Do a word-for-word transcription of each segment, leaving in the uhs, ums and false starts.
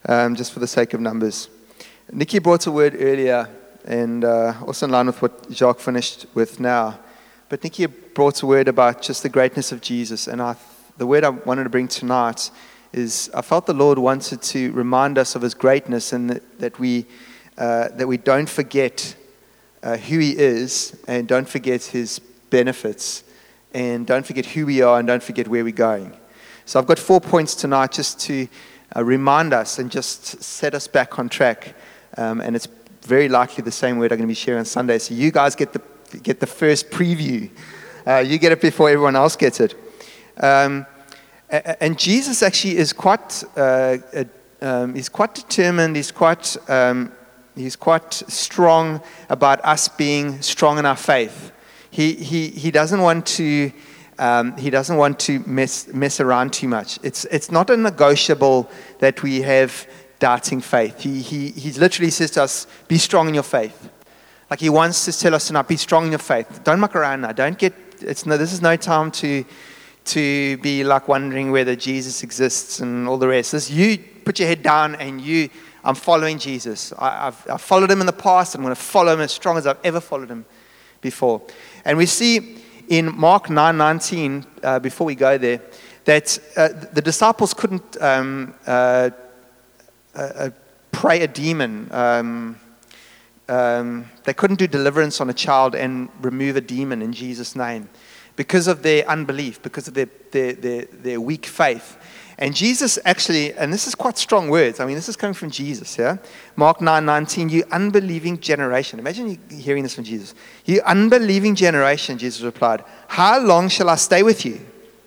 um, just for the sake of numbers. Nikki brought a word earlier, and uh, also in line with what Jacques finished with now. But Nikki brought a word about just the greatness of Jesus, and I, the word I wanted to bring tonight is I felt the Lord wanted to remind us of His greatness, and that, that we uh, that we don't forget uh, who He is, and don't forget His benefits, and don't forget who we are, and don't forget where we're going. So I've got four points tonight just to uh, remind us and just set us back on track. Um, and it's very likely the same word I'm going to be sharing on Sunday. So you guys get the get the first preview. Uh, you get it before everyone else gets it. Um, and Jesus actually is quite uh, uh, um, he's quite determined. He's quite um, he's quite strong about us being strong in our faith. He he he doesn't want to um, he doesn't want to mess mess around too much. It's it's not a negotiable that we have doubting faith. He he he literally says to us, "Be strong in your faith." Like He wants to tell us tonight, "Be strong in your faith. Don't muck around now. Don't get. It's no. This is no time to to be like wondering whether Jesus exists and all the rest. This you put your head down and you. I'm following Jesus. I, I've I've followed Him in the past. I'm going to follow Him as strong as I've ever followed Him before." And we see in Mark nine nineteen, uh, before we go there, that uh, the disciples couldn't um, uh, uh, pray a demon. Um, um, they couldn't do deliverance on a child and remove a demon in Jesus' name because of their unbelief, because of their, their, their, their weak faith. And Jesus actually, and this is quite strong words. I mean, this is coming from Jesus, yeah? Mark nine nineteen, "You unbelieving generation." Imagine you hearing this from Jesus. "You unbelieving generation," Jesus replied, "how long shall I stay with you?"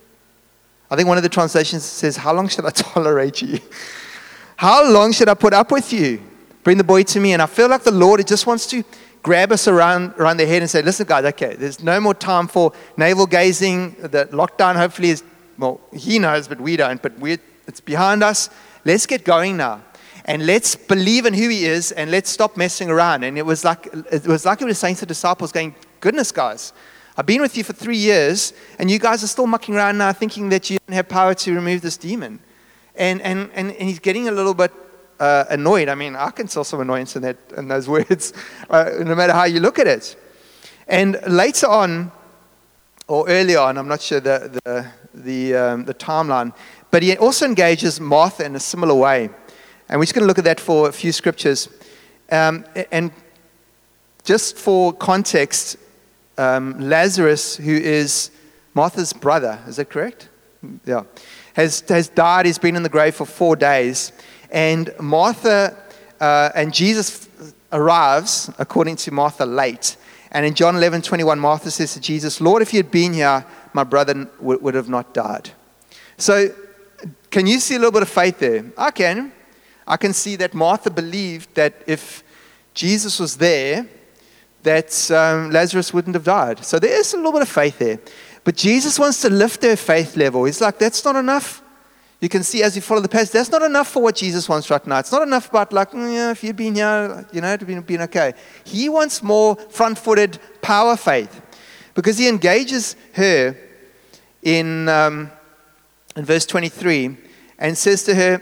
I think one of the translations says, "How long shall I tolerate you?" "How long should I put up with you? Bring the boy to me." And I feel like the Lord just wants to grab us around, around the head and say, "Listen, guys, okay, there's no more time for navel gazing. The lockdown hopefully is, well, He knows, but we don't. But we're, it's behind us. Let's get going now. And let's believe in who He is, and let's stop messing around." And it was like it was like He was saying to the disciples, going, "Goodness, guys, I've been with you for three years, and you guys are still mucking around now thinking that you don't have power to remove this demon." And and and, and He's getting a little bit uh, annoyed. I mean, I can tell some annoyance in that in those words, uh, no matter how you look at it. And later on, or earlier on, I'm not sure the the the, um, the timeline, but He also engages Martha in a similar way. And we're just going to look at that for a few scriptures. Um, and just for context, um, Lazarus, who is Martha's brother, is that correct? Yeah. Has, has died. He's been in the grave for four days. And Martha uh, and Jesus arrives, according to Martha, late. And in John eleven twenty-one, Martha says to Jesus, "Lord, if you had been here, my brother w- would have not died." So, can you see a little bit of faith there? I can. I can see that Martha believed that if Jesus was there, that um, Lazarus wouldn't have died. So there is a little bit of faith there. But Jesus wants to lift her faith level. He's like, that's not enough. You can see as you follow the passage, that's not enough for what Jesus wants right now. It's not enough about like, mm, yeah, if you'd been here, you know, it would have been okay. He wants more front-footed power faith. Because He engages her in, um, in verse twenty-three and says to her,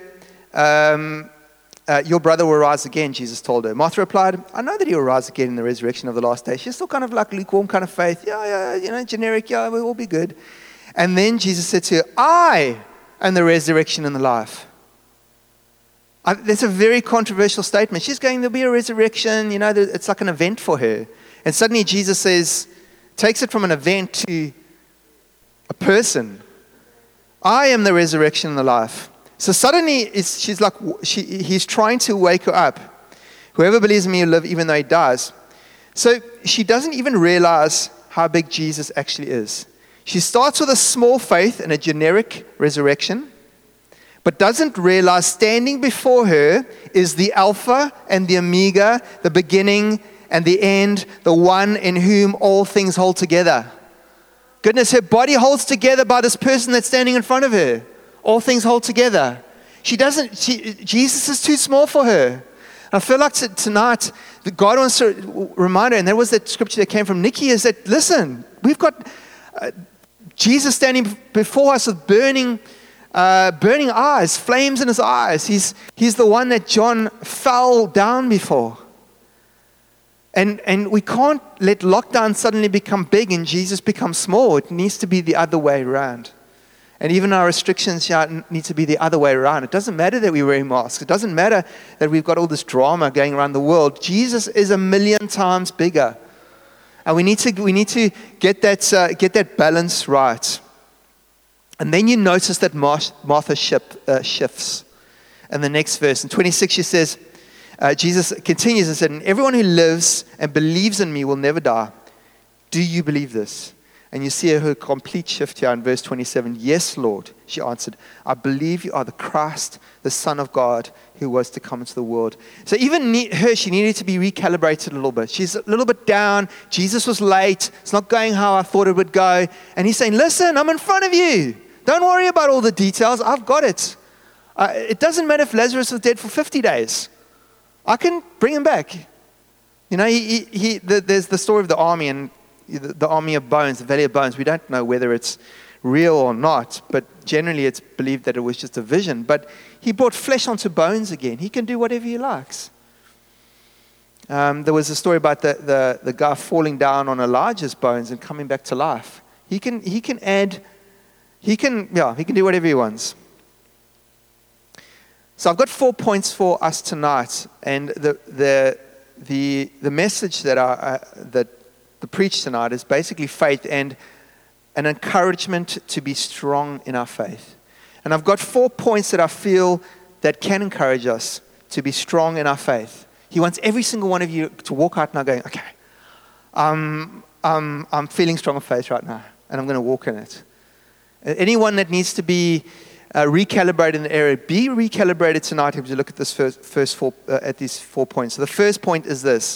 um, uh, your brother will rise again, Jesus told her. Martha replied, "I know that He will rise again in the resurrection of the last day." She's still kind of like lukewarm kind of faith. Yeah, yeah, you know, generic, yeah, we'll all be good. And then Jesus said to her, "I am the resurrection and the life." I, that's a very controversial statement. She's going, there'll be a resurrection, you know, it's like an event for her. And suddenly Jesus says, takes it from an event to a person. "I am the resurrection and the life." So suddenly, it's, she's like, she, he's trying to wake her up. "Whoever believes in me will live even though he dies." So she doesn't even realize how big Jesus actually is. She starts with a small faith and a generic resurrection, but doesn't realize standing before her is the Alpha and the Omega, the beginning and the end, the one in whom all things hold together. Goodness, her body holds together by this person that's standing in front of her. All things hold together. She doesn't, she, Jesus is too small for her. I feel like t- tonight, God wants to remind her, and that was that scripture that came from Nikki, is that, listen, we've got uh, Jesus standing before us with burning uh, burning eyes, flames in his eyes. He's, he's the one that John fell down before. And, and we can't let lockdown suddenly become big and Jesus become small. It needs to be the other way around. And even our restrictions here need to be the other way around. It doesn't matter that we wear masks. It doesn't matter that we've got all this drama going around the world. Jesus is a million times bigger. And we need to, we need to get that, uh, get that balance right. And then you notice that Martha ship, uh, shifts. And the next verse, in twenty-six, she says, uh, Jesus continues and said, and everyone who lives and believes in me will never die. Do you believe this? And you see her complete shift here in verse twenty-seven. Yes, Lord, she answered. I believe you are the Christ, the Son of God, who was to come into the world. So even her, she needed to be recalibrated a little bit. She's a little bit down. Jesus was late. It's not going how I thought it would go. And he's saying, listen, I'm in front of you. Don't worry about all the details. I've got it. Uh, it doesn't matter if Lazarus was dead for fifty days. I can bring him back. You know, he, he, he, the, there's the story of the army and the, the army of bones, the valley of bones. We don't know whether it's real or not, but generally it's believed that it was just a vision. But he brought flesh onto bones again. He can do whatever he likes. Um, there was a story about the, the, the guy falling down on Elijah's bones and coming back to life. He can, he can add, he can, yeah, he can do whatever he wants. So I've got four points for us tonight, and the the the the message that I uh, that the preach tonight is basically faith and an encouragement to be strong in our faith. And I've got four points that I feel that can encourage us to be strong in our faith. He wants every single one of you to walk out now going, okay, um, um, I'm feeling strong in faith right now, and I'm going to walk in it. Anyone that needs to be Uh, recalibrate in the area. Be recalibrated tonight as you look at this first, first four, uh, at these four points. So the first point is this,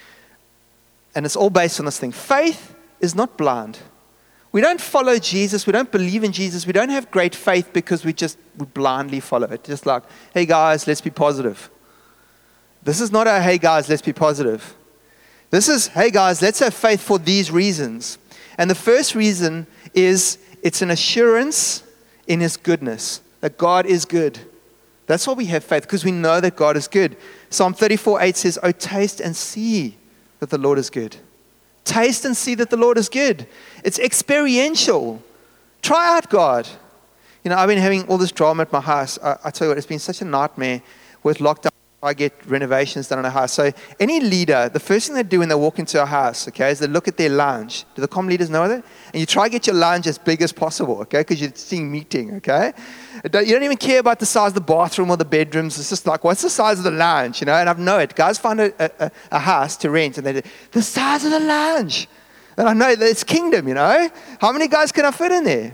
and it's all based on this thing. Faith is not blind. We don't follow Jesus. We don't believe in Jesus. We don't have great faith because we just we blindly follow it. Just like, hey guys, let's be positive. This is not a, hey guys, let's be positive. This is, hey guys, let's have faith for these reasons. And the first reason is it's an assurance in his goodness, that God is good. That's why we have faith, because we know that God is good. Psalm thirty-four eight says, oh, taste and see that the Lord is good. Taste and see that the Lord is good. It's experiential. Try out God. You know, I've been having all this drama at my house. I, I tell you what, it's been such a nightmare with lockdown. I get renovations done on a house. So any leader, the first thing they do when they walk into a house, okay, is they look at their lounge. Do the comm leaders know that? And you try to get your lounge as big as possible, okay, because you're seeing meeting, okay? You don't even care about the size of the bathroom or the bedrooms. It's just like, what's the size of the lounge, you know? And I know it. Guys find a, a, a house to rent, and they do, the size of the lounge. And I know that it's kingdom, you know? How many guys can I fit in there?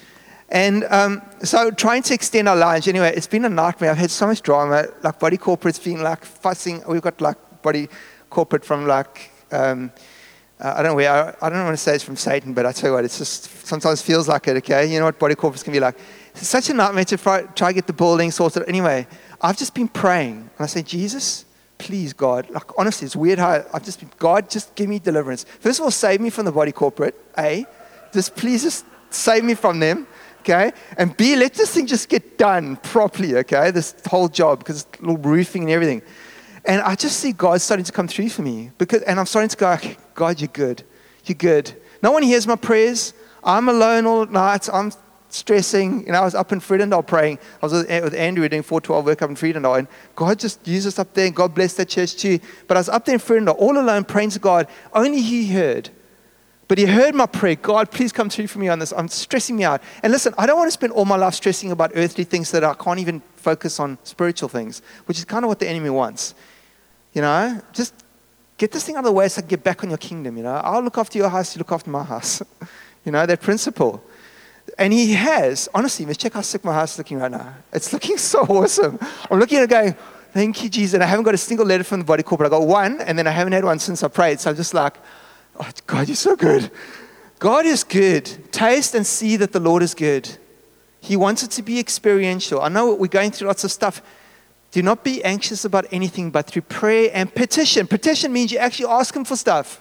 And um, so trying to extend our lounge, anyway, it's been a nightmare. I've had so much drama, like body corporate's been like fussing. We've got like body corporate from like, um, uh, I don't know where, I, I don't want to say it's from Satan, but I tell you what, it's just sometimes feels like it, okay? You know what body corporates can be like. It's such a nightmare to try, try to get the building sorted. Anyway, I've just been praying. And I say, Jesus, please, God, like honestly, it's weird how I've just been, God, just give me deliverance. First of all, save me from the body corporate, A. Just please just save me from them. Okay, and B, let this thing just get done properly, okay, this whole job, because it's little roofing and everything. And I just see God starting to come through for me, because, and I'm starting to go, okay, God, you're good, you're good. No one hears my prayers. I'm alone all night. I'm stressing. You know, I was up in Vredendal praying. I was with Andrew doing four twelve work up in Vredendal, and God just used us up there, and God bless that church too. But I was up there in Vredendal all alone praying to God. Only He heard. But He heard my prayer. God, please come through for me on this. I'm stressing me out. And listen, I don't want to spend all my life stressing about earthly things that I can't even focus on spiritual things, which is kind of what the enemy wants. You know, just get this thing out of the way so I can get back on your kingdom, you know. I'll look after your house, you look after my house. You know, that principle. And He has, honestly, let's check how sick my house is looking right now. It's looking so awesome. I'm looking at it going, thank you, Jesus. And I haven't got a single letter from the body corporate. I got one, and then I haven't had one since I prayed. So I'm just like, oh, God, you're so good. God is good. Taste and see that the Lord is good. He wants it to be experiential. I know we're going through lots of stuff. Do not be anxious about anything, but through prayer and petition. Petition means you actually ask Him for stuff.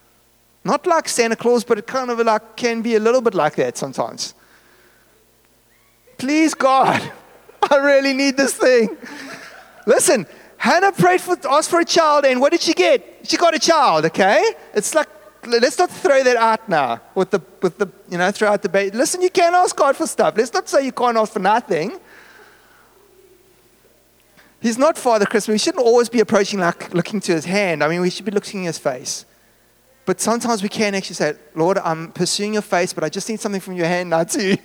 Not like Santa Claus, but it kind of like can be a little bit like that sometimes. Please, God, I really need this thing. Listen, Hannah prayed for, asked for a child, and what did she get? She got a child, okay? It's like, let's not throw that out now with the, with the you know, throw out the baby. Listen, you can ask God for stuff. Let's not say you can't ask for nothing. He's not Father Christmas. We shouldn't always be approaching like looking to his hand. I mean, we should be looking in his face. But sometimes we can actually say, Lord, I'm pursuing your face, but I just need something from your hand now too.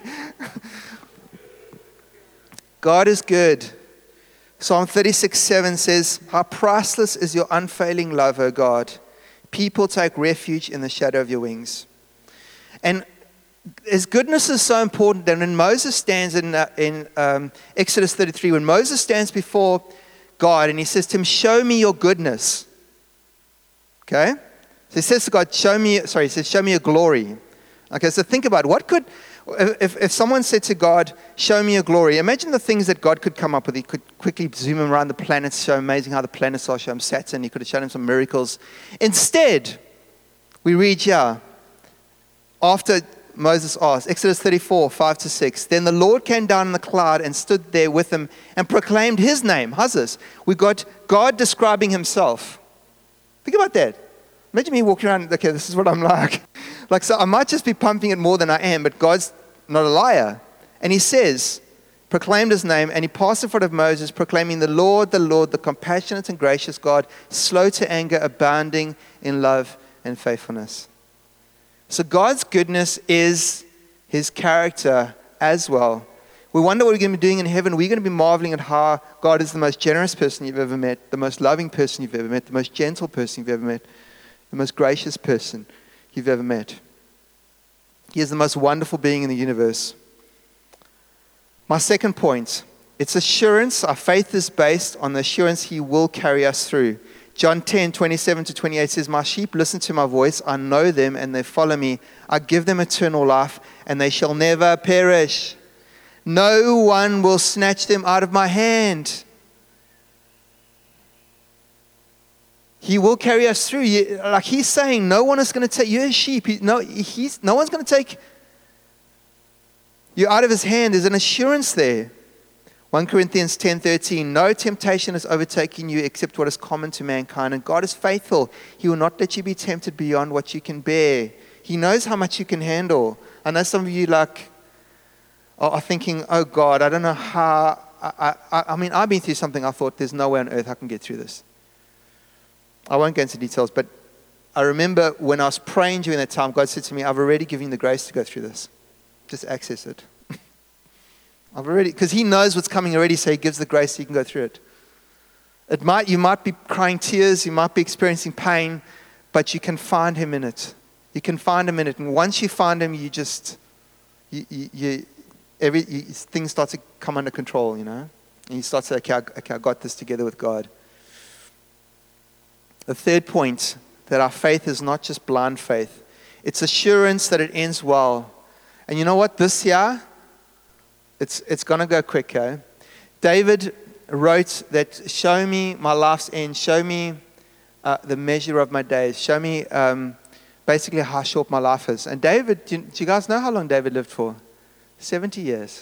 God is good. Psalm thirty-six seven says, how priceless is your unfailing love, O God. People take refuge in the shadow of your wings. And his goodness is so important that when Moses stands in, uh, in um, Exodus thirty-three, when Moses stands before God and he says to him, show me your goodness. Okay? So he says to God, show me, sorry, he says, show me your glory. Okay, so think about it. What could, if, if someone said to God, show me your glory, imagine the things that God could come up with. He could quickly zoom him around the planets, show amazing how the planets are, show him Saturn. He could have shown him some miracles. Instead, we read here, after Moses asked, Exodus thirty-four, five to six, then the Lord came down in the cloud and stood there with him and proclaimed his name. How's this? We got God describing himself. Think about that. Imagine me walking around, okay, this is what I'm like. Like, so I might just be pumping it more than I am, but God's not a liar. And he says, proclaimed his name, and he passed in front of Moses, proclaiming the Lord, the Lord, the compassionate and gracious God, slow to anger, abounding in love and faithfulness. So God's goodness is his character as well. We wonder what we're going to be doing in heaven. We're going to be marveling at how God is the most generous person you've ever met, the most loving person you've ever met, the most gentle person you've ever met, the most gracious person you've ever met. He is the most wonderful being in the universe. My second point, it's assurance. Our faith is based on the assurance he will carry us through. John ten, twenty-seven to twenty-eight says, my sheep listen to my voice. I know them and they follow me. I give them eternal life and they shall never perish. No one will snatch them out of my hand. He will carry us through. Like he's saying, no one is going to take, you're a sheep. He, no, he's, no one's going to take you out of his hand. There's an assurance there. First Corinthians ten thirteen, no temptation has overtaken you except what is common to mankind. And God is faithful. He will not let you be tempted beyond what you can bear. He knows how much you can handle. I know some of you like are thinking, oh God, I don't know how. I, I, I mean, I've been through something I thought there's no way on earth I can get through this. I won't go into details, but I remember when I was praying during that time, God said to me, I've already given you the grace to go through this. Just access it. I've already, because he knows what's coming already, so he gives the grace so you can go through it. It might, you might be crying tears, you might be experiencing pain, but you can find him in it. You can find him in it. And once you find him, you just, you, you, you every, you, things start to come under control, you know. And you start to say, okay, I, okay, I got this together with God. The third point, that our faith is not just blind faith. It's assurance that it ends well. And you know what? This year, it's it's going to go quick, eh? David wrote that, show me my life's end, show me uh, the measure of my days, show me um, basically how short my life is. And David, do you, do you guys know how long David lived for? seventy years.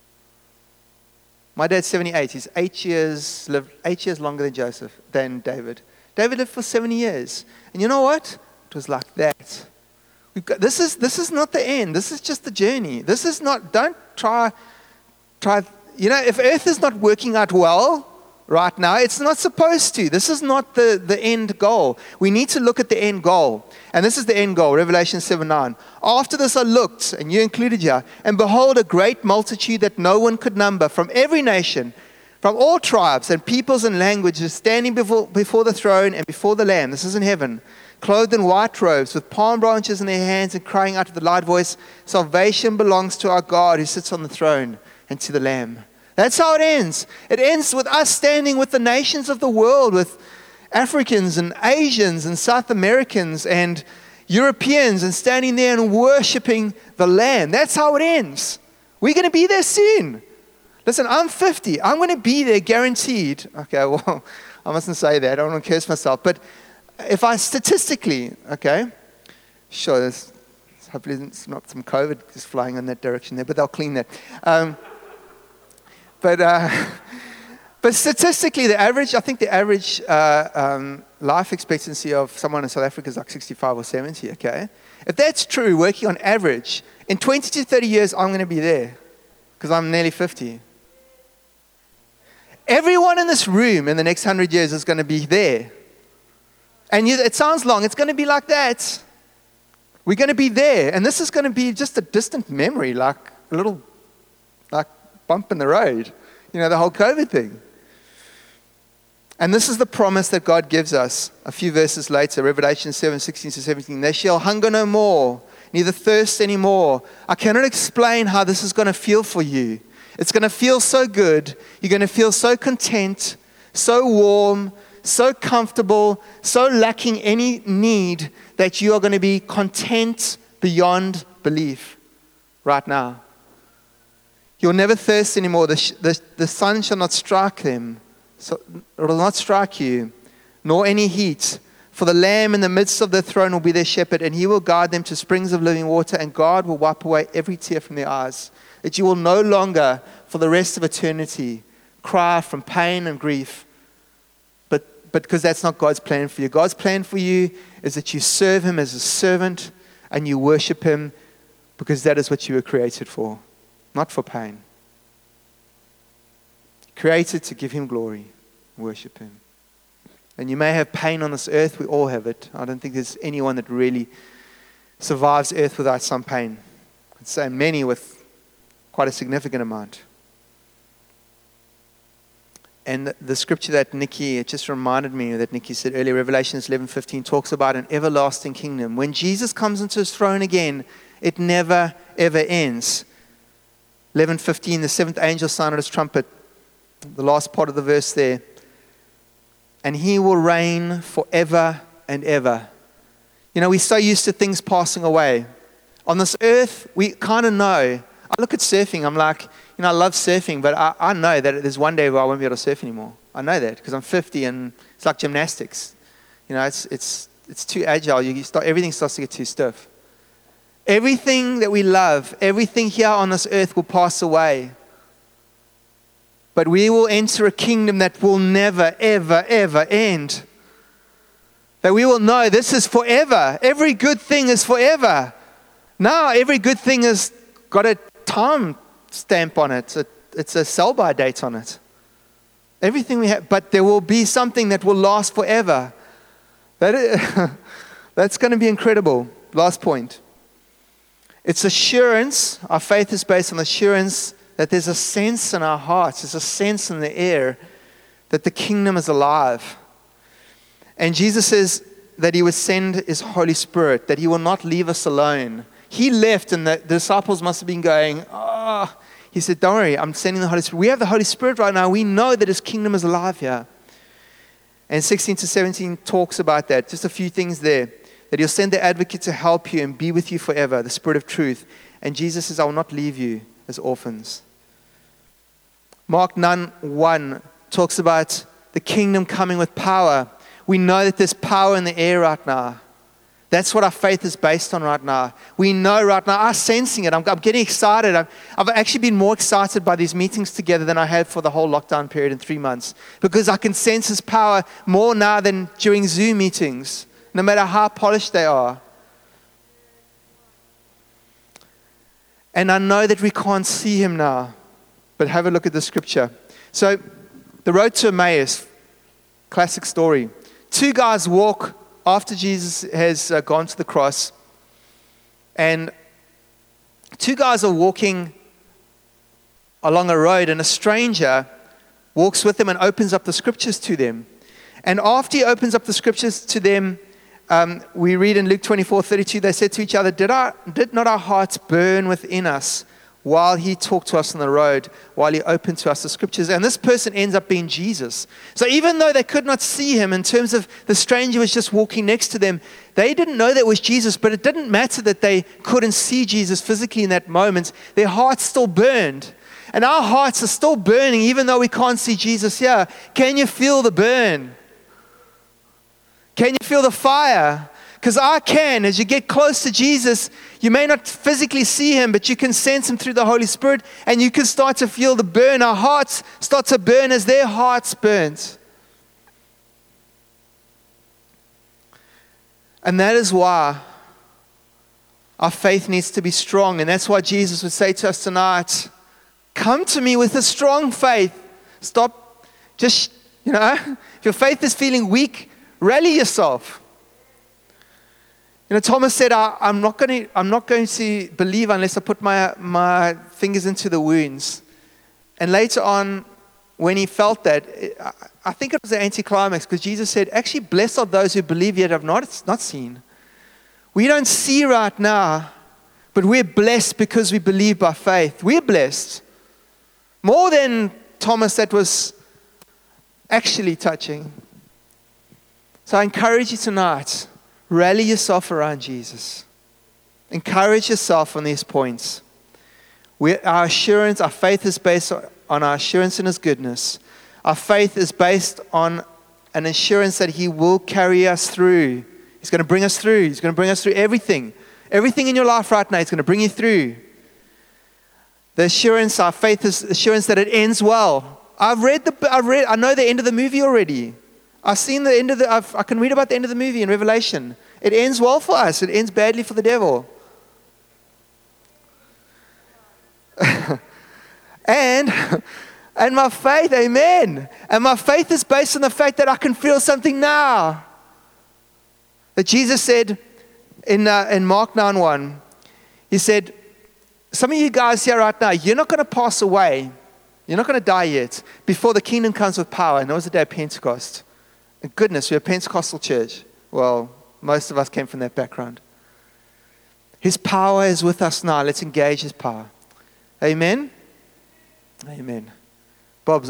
My dad's seventy-eight. He's eight years, lived eight years longer than Joseph, than David. David lived for seventy years. And you know what? It was like that. We've got, this is this is not the end. This is just the journey. This is not, don't try, try, you know, if earth is not working out well right now, it's not supposed to. This is not the, the end goal. We need to look at the end goal. And this is the end goal, Revelation seven nine. After this I looked, and you included here, and behold, a great multitude that no one could number, from every nation, from all tribes and peoples and languages, standing before, before the throne and before the Lamb. This is in heaven. Clothed in white robes, with palm branches in their hands, and crying out with a loud voice, salvation belongs to our God who sits on the throne and to the Lamb. That's how it ends. It ends with us standing with the nations of the world, with Africans and Asians and South Americans and Europeans, and standing there and worshiping the Lamb. That's how it ends. We're going to be there soon. Listen, I'm fifty. I'm going to be there guaranteed. Okay, well, I mustn't say that. I don't want to curse myself. But if I statistically, okay, sure, there's, hopefully it's not some COVID just flying in that direction there, but they'll clean that. Um, but uh, but statistically, the average, I think the average uh, um, life expectancy of someone in South Africa is like sixty-five or seventy, okay? If that's true, working on average, in twenty to thirty years, I'm going to be there because I'm nearly fifty. Everyone in this room in the next hundred years is going to be there. And you, it sounds long. It's going to be like that. We're going to be there. And this is going to be just a distant memory, like a little like bump in the road. You know, the whole COVID thing. And this is the promise that God gives us a few verses later, Revelation seven, sixteen to seventeen. They shall hunger no more, neither thirst anymore. I cannot explain how this is going to feel for you. It's going to feel so good. You're going to feel so content, so warm, so comfortable, so lacking any need that you are going to be content beyond belief right now. You'll never thirst anymore. The, the, the sun shall not strike them. So it will not strike you, nor any heat. For the Lamb in the midst of the throne will be their shepherd, and he will guide them to springs of living water, and God will wipe away every tear from their eyes. That you will no longer, for the rest of eternity, cry from pain and grief. But, but because that's not God's plan for you. God's plan for you is that you serve him as a servant, and you worship him because that is what you were created for. Not for pain. Created to give him glory, worship him. And you may have pain on this earth, we all have it. I don't think there's anyone that really survives earth without some pain. I'd say many with quite a significant amount. And the, the scripture that Nikki, it just reminded me that Nikki said earlier, Revelation eleven fifteen talks about an everlasting kingdom. When Jesus comes into his throne again, it never, ever ends. eleven fifteen, the seventh angel sounded his trumpet. The last part of the verse there. And he will reign forever and ever. You know, we're so used to things passing away. On this earth, we kind of know. I look at surfing, I'm like, you know, I love surfing, but I, I know that there's one day where I won't be able to surf anymore. I know that because I'm fifty and it's like gymnastics. You know, it's it's it's too agile. You start, everything starts to get too stiff. Everything that we love, everything here on this earth will pass away. But we will enter a kingdom that will never, ever, ever end. That we will know this is forever. Every good thing is forever. Now, every good thing has got a time stamp on it. It's a sell-by date on it. Everything we have, but there will be something that will last forever. That is, that's going to be incredible. Last point. It's assurance. Our faith is based on assurance that there's a sense in our hearts, there's a sense in the air that the kingdom is alive. And Jesus says that he would send his Holy Spirit, that he will not leave us alone. He left and the disciples must have been going, oh, he said, don't worry, I'm sending the Holy Spirit. We have the Holy Spirit right now. We know that his kingdom is alive here. And sixteen to seventeen talks about that. Just a few things there. That he'll send the advocate to help you and be with you forever, the Spirit of truth. And Jesus says, I will not leave you as orphans. Mark nine one talks about the kingdom coming with power. We know that there's power in the air right now. That's what our faith is based on right now. We know right now, I'm sensing it. I'm, I'm getting excited. I've, I've actually been more excited by these meetings together than I have for the whole lockdown period in three months. Because I can sense his power more now than during Zoom meetings, no matter how polished they are. And I know that we can't see him now. But have a look at the scripture. So, the road to Emmaus, classic story. Two guys walk after Jesus has uh, gone to the cross. And two guys are walking along a road, and a stranger walks with them and opens up the scriptures to them. And after he opens up the scriptures to them, um, we read in Luke twenty-four thirty-two, they said to each other, did, our, did not our hearts burn within us while he talked to us on the road, while he opened to us the scriptures? And this person ends up being Jesus. So even though they could not see him, in terms of the stranger was just walking next to them, they didn't know that was Jesus, but it didn't matter that they couldn't see Jesus physically in that moment. Their hearts still burned. And our hearts are still burning even though we can't see Jesus here. Can you feel the burn? Can you feel the fire? Because I can, as you get close to Jesus, you may not physically see him, but you can sense him through the Holy Spirit, and you can start to feel the burn. Our hearts start to burn as their hearts burnt. And that is why our faith needs to be strong. And that's why Jesus would say to us tonight, come to me with a strong faith. Stop, just, you know, if your faith is feeling weak, rally yourself. You know, Thomas said, I, I'm not going to I'm not going to believe unless I put my, my fingers into the wounds. And later on, when he felt that, I, I think it was the anticlimax, because Jesus said, actually, blessed are those who believe yet have not, not seen. We don't see right now, but we're blessed because we believe by faith. We're blessed. More than Thomas that was actually touching. So I encourage you tonight, rally yourself around Jesus. Encourage yourself on these points. We, our assurance, our faith is based on our assurance in his goodness. Our faith is based on an assurance that he will carry us through. He's going to bring us through. He's going to bring us through everything. Everything in your life right now, he's going to bring you through. The assurance, our faith is assurance that it ends well. I've read the, I've read, I know the end of the movie already. I've seen the end of the, I've, I can read about the end of the movie in Revelation. It ends well for us. It ends badly for the devil. and, and my faith, amen. And my faith is based on the fact that I can feel something now. That Jesus said in, uh, in Mark nine one, he said, some of you guys here right now, you're not going to pass away. You're not going to die yet before the kingdom comes with power. And that was the day of Pentecost. And goodness, we're a Pentecostal church. Well, most of us came from that background. His power is with us now. Let's engage his power. Amen? Amen.